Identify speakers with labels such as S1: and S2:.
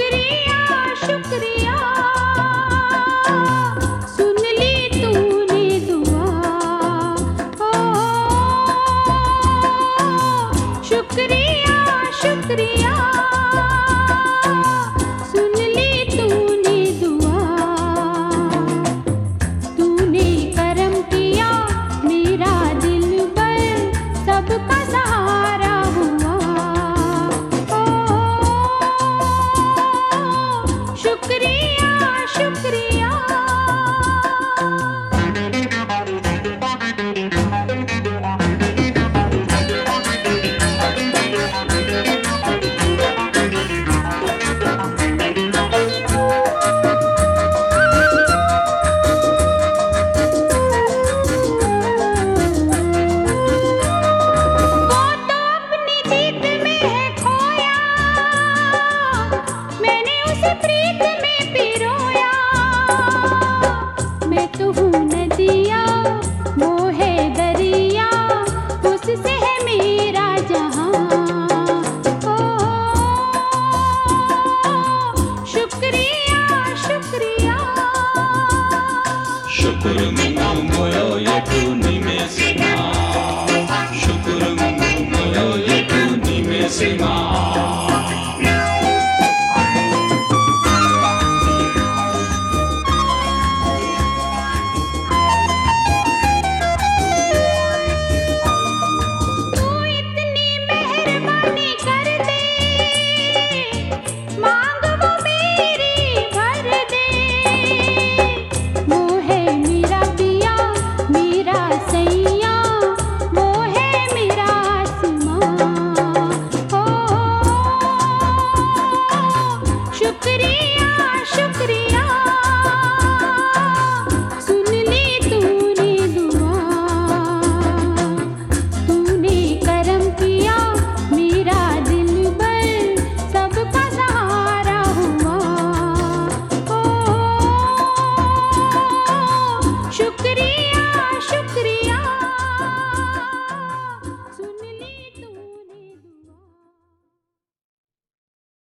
S1: शुक्रिया शुक्रिया, सुन ली तूने दुआ। ओ शुक्रिया शुक्रिया, सुन ली तूने दुआ। तूने करम किया मेरा दिल पर, सबका सहारा हुआ। ओ शुक्रिया शुक्रिया। वो तो अपनी जीत में है खोया, मैंने उसे प्रीत में पिरोया। मैं तो हूँ नदिया, वो है दरिया, उससे है मेरा जहां। ओ शुक्रिया शुक्रिया।
S2: शुक्र मोयो ये टूनी में से माँ, शुक्र मोयो ये टूनी में से माँ।